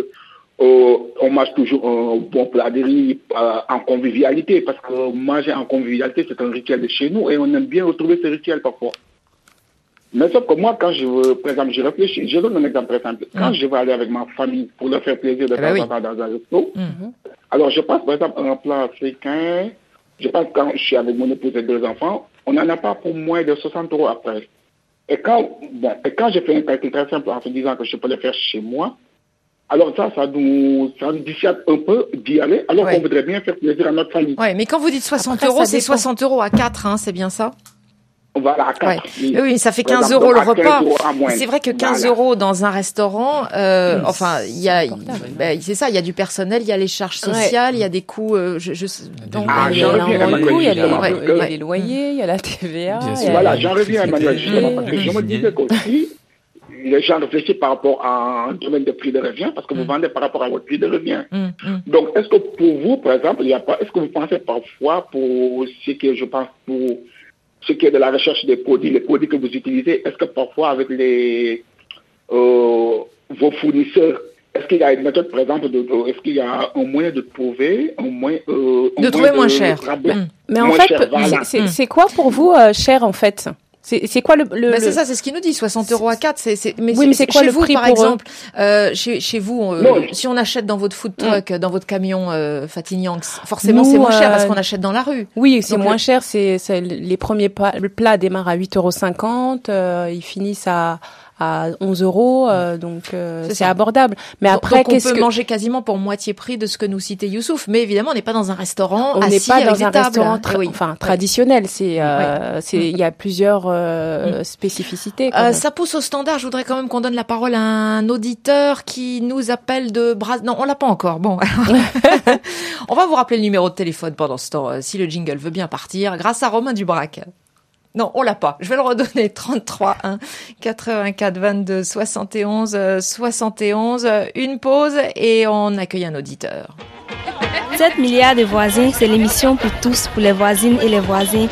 on mange toujours un bon plat de riz en convivialité, parce que manger en convivialité, c'est un rituel de chez nous, et on aime bien retrouver ce rituel parfois. Mais sauf que moi, quand par exemple, je réfléchis, je donne un exemple très simple. Quand je vais aller avec ma famille pour leur faire plaisir de temps en temps dans un resto, alors je pense par exemple à un plat africain, je pense quand je suis avec mon épouse et 2 enfants, on n'en a pas pour moins de 60 € après. Et quand je fais un calcul très simple en se disant que je peux le faire chez moi, alors ça nous dissuade un peu d'y aller, alors qu'on voudrait bien faire plaisir à notre famille. Oui, mais quand vous dites 60 €, c'est 60 € à 4, hein, c'est bien ça? Voilà, à 4. Oui, ça fait 15 € le repas. C'est vrai que 15 € dans un restaurant, enfin, il y a, c'est ça, il y a du personnel, il y a les charges sociales, il y a des coûts, il y a les loyers, il y a la TVA. Voilà, j'en reviens, Emmanuel, justement, parce que je me disais qu'aussi, les gens réfléchissent par rapport à un domaine de prix de revient, parce que vous vendez par rapport à votre prix de revient. Donc, est-ce que pour vous, par exemple, est-ce que vous pensez parfois pour ce qui est, je pense, pour ce qui est de la recherche des produits, les produits que vous utilisez, est-ce que parfois avec vos fournisseurs, est-ce qu'il y a une méthode, par exemple, est-ce qu'il y a un moyen de trouver, moins cher? Mais en fait, c'est quoi pour vous cher en fait? C'est quoi c'est ça, c'est ce qu'il nous dit, 60 € à 4. Mais c'est quoi le prix par pour exemple, chez vous, si on achète dans votre food truck, dans votre camion Fatignan, forcément c'est moins cher parce qu'on achète dans la rue. Oui, c'est moins cher. C'est les premiers plats démarrent à 8,50 €, ils finissent à 11 €, donc c'est abordable. Mais après, donc on peut manger quasiment pour moitié prix de ce que nous citait Youssouf. Mais évidemment, on n'est pas dans un restaurant. On n'est pas dans un restaurant traditionnel. Il y a plusieurs spécificités. Ça pousse au standard. Je voudrais quand même qu'on donne la parole à un auditeur qui nous appelle de Non, on l'a pas encore. Bon, on va vous rappeler le numéro de téléphone pendant ce temps, si le jingle veut bien partir, grâce à Romain Dubrac. Non, on l'a pas. Je vais le redonner. 33 1 84 22 71 71. Une pause et on accueille un auditeur. 7 milliards de voisins, c'est l'émission pour tous, pour les voisines et les voisins.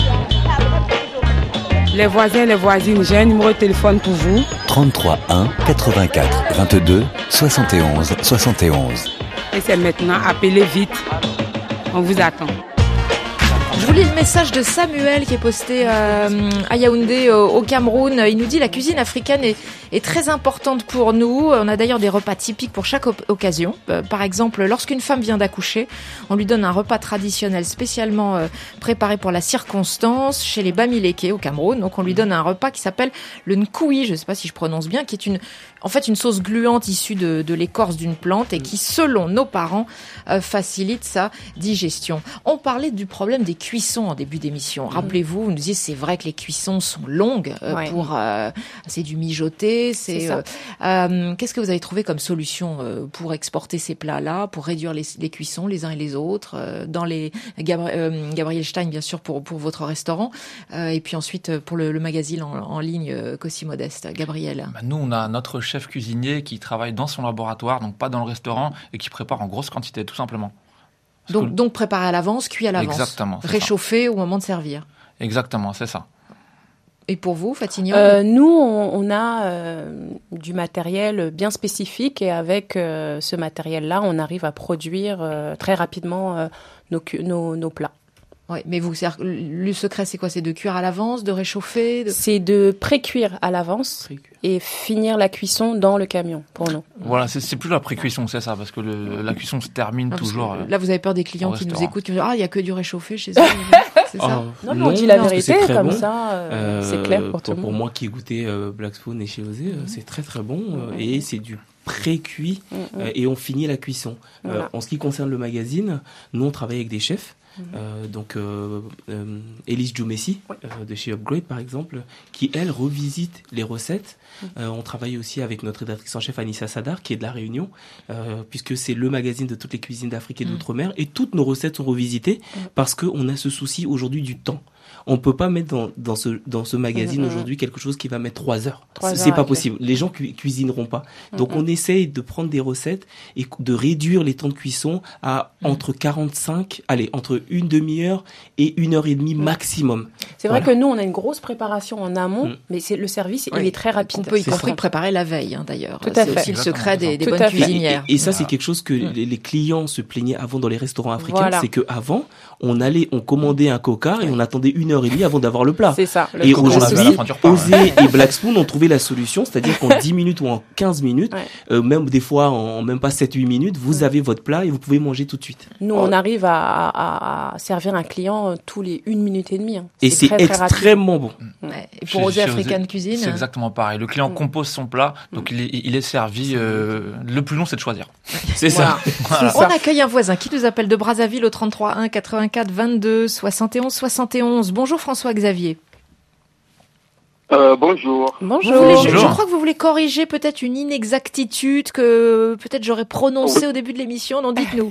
Les voisins et les voisines, j'ai un numéro de téléphone pour vous. 33 1 84 22 71 71. Et c'est maintenant, appelez vite. On vous attend. Je vous lis le message de Samuel qui est posté à Yaoundé au Cameroun. Il nous dit la cuisine africaine est très importante pour nous. On a d'ailleurs des repas typiques pour chaque occasion. Par exemple, lorsqu'une femme vient d'accoucher, on lui donne un repas traditionnel spécialement préparé pour la circonstance chez les Bamileke au Cameroun. Donc on lui donne un repas qui s'appelle le nkoui, je ne sais pas si je prononce bien, qui est une sauce gluante issue de l'écorce d'une plante et qui, selon nos parents, facilite sa digestion. On parlait du problème des cuissons en début d'émission. Rappelez-vous, vous nous disiez c'est vrai que les cuissons sont longues c'est du mijoter. Qu'est-ce que vous avez trouvé comme solution pour exporter ces plats-là, pour réduire les cuissons les uns et les autres dans les Gabriel Stein bien sûr pour votre restaurant et puis ensuite pour le magazine en ligne qu'aussi modeste. Gabriel. Nous on a notre chef cuisinier qui travaille dans son laboratoire, donc pas dans le restaurant, et qui prépare en grosse quantité tout simplement. Donc préparé à l'avance, cuit à l'avance. Exactement. Réchauffé au moment de servir. Exactement, c'est ça. Et pour vous, Fatignan? Nous, on a du matériel bien spécifique et avec ce matériel-là, on arrive à produire très rapidement nos plats. Oui, mais le secret, c'est quoi? C'est de cuire à l'avance, de réchauffer C'est de pré-cuire à l'avance et finir la cuisson dans le camion, pour nous. Voilà, c'est plus la pré-cuisson, c'est ça, parce que la cuisson se termine toujours. Là, vous avez peur des clients qui nous écoutent, qui disent, il y a que du réchauffé chez eux. C'est ça? Non, on dit la vérité, comme ça, c'est clair pour tout le monde. Pour moi qui ai goûté Black Spoon et chez Osé, c'est très très bon et c'est du pré-cuit et on finit la cuisson. En ce qui concerne le magazine, nous on travaille avec des chefs. Donc Elise Djoumessi de chez Upgrade par exemple, qui elle revisite les recettes. On travaille aussi avec notre rédactrice en chef Anissa Sadar qui est de la Réunion, puisque c'est le magazine de toutes les cuisines d'Afrique et d'outre-mer, et toutes nos recettes sont revisitées parce qu'on a ce souci aujourd'hui du temps. On peut pas mettre dans ce magazine aujourd'hui quelque chose qui va mettre 3 heures. C'est pas possible. Les gens cuisineront pas. Donc on essaye de prendre des recettes et de réduire les temps de cuisson à entre une demi-heure et 1h30 maximum. C'est vrai que nous on a une grosse préparation en amont, mais le service il est très rapide. On peut y compris préparer la veille d'ailleurs. Tout à fait. C'est aussi le secret des bonnes cuisinières. Et ça c'est quelque chose que les clients se plaignaient avant dans les restaurants africains, c'est que avant on commandait un coca et on attendait 1h30 avant d'avoir le plat. C'est ça. Et aujourd'hui, Osé et Black Spoon ont trouvé la solution, c'est-à-dire qu'en 10 minutes ou en 15 minutes, même des fois en même pas 7-8 minutes, vous avez votre plat et vous pouvez manger tout de suite. Nous, on arrive à servir un client tous les 1 minute et demie. Et c'est extrêmement bon. Et pour Osé African Cuisine, c'est exactement pareil. Le client compose son plat, donc il est servi. Le plus long, c'est de choisir. C'est ça. On accueille un voisin qui nous appelle de Brazzaville au 33 1 84 22 71 71. Bonjour François-Xavier. Bonjour. Bonjour. Je crois que vous voulez corriger peut-être une inexactitude que peut-être j'aurais prononcée au début de l'émission. Non, dites-nous.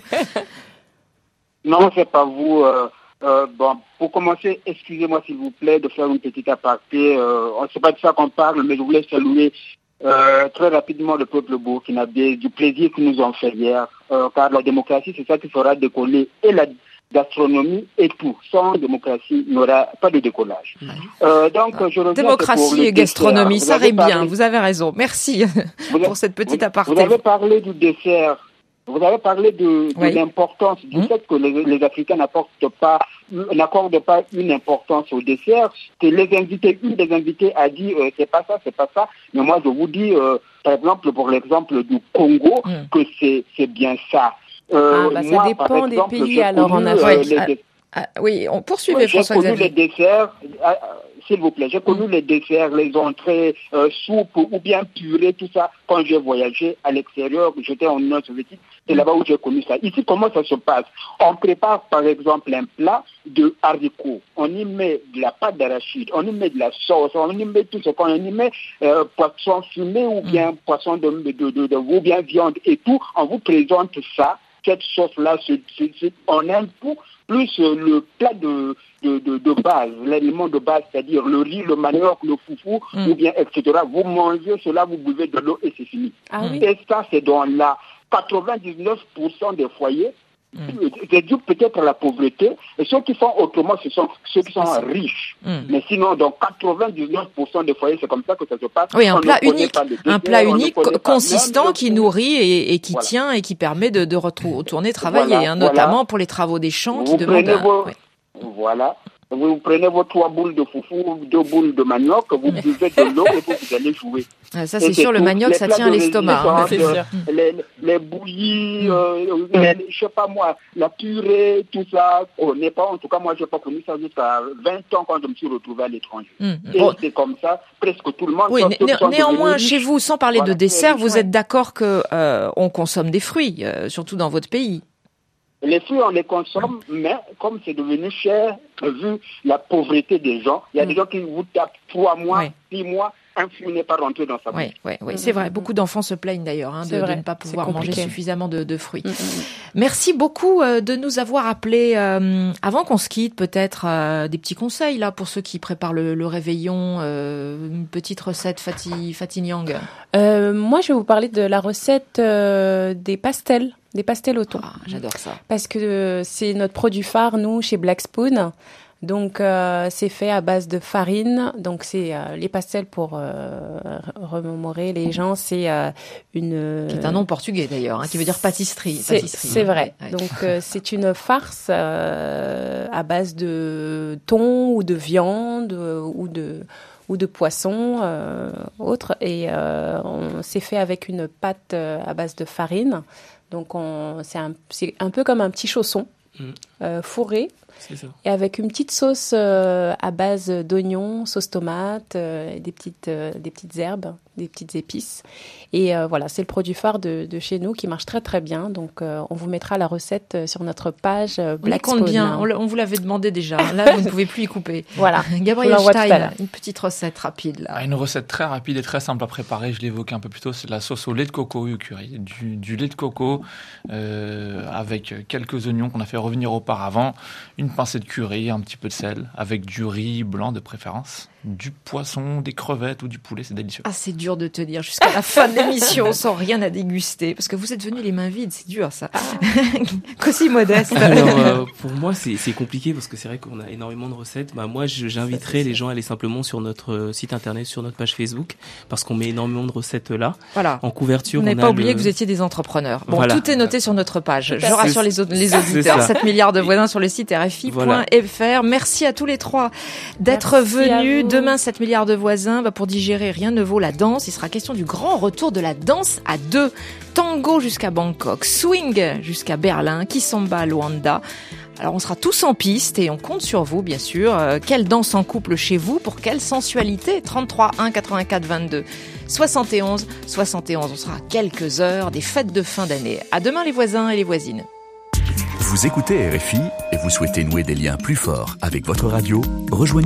Non, c'est pas vous. Pour commencer, excusez-moi s'il vous plaît de faire une petite aparté. C'est pas de ça qu'on parle, mais je voulais saluer très rapidement le peuple burkinabé du plaisir qu'ils nous ont fait hier. Car la démocratie, c'est ça qui fera décoller et la gastronomie et tout. Sans démocratie, il n'y aura pas de décollage. Donc, je reviens démocratie et gastronomie, ça rime bien. Vous avez raison. Merci pour cette petite aparté. Vous avez parlé du dessert. Vous avez parlé de l'importance du fait que les Africains n'accordent pas une importance au dessert. Que une des invités a dit c'est pas ça. Mais moi je vous dis, par exemple pour l'exemple du Congo, que c'est bien ça. Ça dépend des pays alors en Afrique. Oui, on poursuivait François-Xavier. J'ai connu les desserts, s'il vous plaît, j'ai connu les desserts, les entrées, soupes ou bien purées, tout ça, quand j'ai voyagé à l'extérieur, j'étais en Union soviétique, c'est là-bas où j'ai connu ça. Ici, comment ça se passe? On prépare par exemple un plat de haricots, on y met de la pâte d'arachide, on y met de la sauce, on y met tout ce qu'on y met, poisson fumé ou bien poisson de ou bien viande et tout, on vous présente ça. Cette sauce-là, en un coup, plus le plat de base, l'aliment de base, c'est-à-dire le riz, le manioc, le foufou, ou bien etc. Vous mangez cela, vous buvez de l'eau et c'est fini. Et ça, c'est dans la 99% des foyers. C'est dû peut-être à la pauvreté. Et ceux qui font autrement, ce sont ceux qui sont riches. Mais sinon, dans 99% des foyers, c'est comme ça que ça se passe. Oui, un plat unique, consistant, qui nourrit et qui tient et qui permet de retourner travailler, notamment pour les travaux des champs qui demandent. Voilà. Vous prenez vos 3 boules de foufou, 2 boules de manioc, vous buvez de l'eau et vous allez jouer. Ça, c'est sûr, le manioc, ça tient à l'estomac. Les bouillies, je sais pas moi, la purée, tout ça, on n'est pas, en tout cas, moi, j'ai pas connu ça jusqu'à 20 ans quand je me suis retrouvé à l'étranger. Et c'est comme ça, presque tout le monde. Oui, néanmoins, chez vous, sans parler de dessert, vous êtes d'accord que on consomme des fruits, surtout dans votre pays? Les fruits, on les consomme, mais comme c'est devenu cher, vu la pauvreté des gens, il y a des gens qui vous tapent 3 mois, 6 mois, un fruit n'est pas rentré dans sa bouche. Oui, c'est vrai. Beaucoup d'enfants se plaignent d'ailleurs de ne pas pouvoir manger suffisamment de fruits. Merci beaucoup de nous avoir appelés. Avant qu'on se quitte, peut-être des petits conseils là pour ceux qui préparent le réveillon, une petite recette Fatignan. Moi, je vais vous parler de la recette des pastels au thon. J'adore ça. Parce que c'est notre produit phare, nous, chez Black Spoon. Donc c'est fait à base de farine. Donc c'est les pastels, pour remémorer les gens, c'est une... Qui est un nom portugais d'ailleurs, qui veut dire pâtisserie. C'est vrai. Ouais. Donc c'est une farce à base de thon ou de viande ou de poisson autre, et c'est fait avec une pâte à base de farine. Donc c'est un peu comme un petit chausson fourré. C'est ça. Et avec une petite sauce à base d'oignons, sauce tomate, des petites herbes, des petites épices. Et voilà, c'est le produit phare de chez nous qui marche très très bien. Donc on vous mettra la recette sur notre page Black Spoon. On compte bien, on vous l'avait demandé déjà. Là, vous ne pouvez plus y couper. Voilà. Gabriel Stein, une petite recette rapide là. Une recette très rapide et très simple à préparer, je l'évoquais un peu plus tôt, c'est de la sauce au lait de coco et au curry. Du lait de coco avec quelques oignons qu'on a fait revenir auparavant, une pincée de curry, un petit peu de sel, avec du riz blanc de préférence, du poisson, des crevettes ou du poulet, c'est délicieux. Ah, c'est dur de tenir jusqu'à la fin de l'émission sans rien à déguster, parce que vous êtes venus les mains vides, c'est dur ça. Qu'aussi modeste. Alors pour moi c'est compliqué parce que c'est vrai qu'on a énormément de recettes. Moi j'inviterais les gens à aller simplement sur notre site internet, sur notre page Facebook, parce qu'on met énormément de recettes là. Voilà. En couverture, vous n'avez pas oublié que vous étiez des entrepreneurs. Bon, voilà. Tout est noté sur notre page. Je rassure les auditeurs. 7 milliards de voisins sur le site RFI.fr. Voilà. Merci à tous les trois d'être venus. Demain, 7 milliards de voisins. Pour digérer, rien ne vaut la danse. Il sera question du grand retour de la danse à deux. Tango jusqu'à Bangkok, swing jusqu'à Berlin, kizomba à Luanda. Alors on sera tous en piste et on compte sur vous, bien sûr. Quelle danse en couple chez vous? Pour quelle sensualité? 33 1 84 22 71 71. On sera à quelques heures des fêtes de fin d'année. À demain les voisins et les voisines. Vous écoutez RFI et vous souhaitez nouer des liens plus forts avec votre radio? Rejoignez